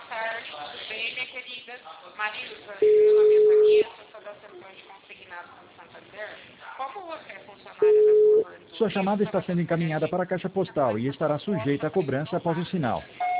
tarde, tudo bem, minha querida? Marilza, meu nome é Vanessa, sou da seção de consignados do Santander. Como você é funcionária da Turma do Sua chamada está estava sendo encaminhada para a caixa postal e estará sujeita a cobrança após o sinal.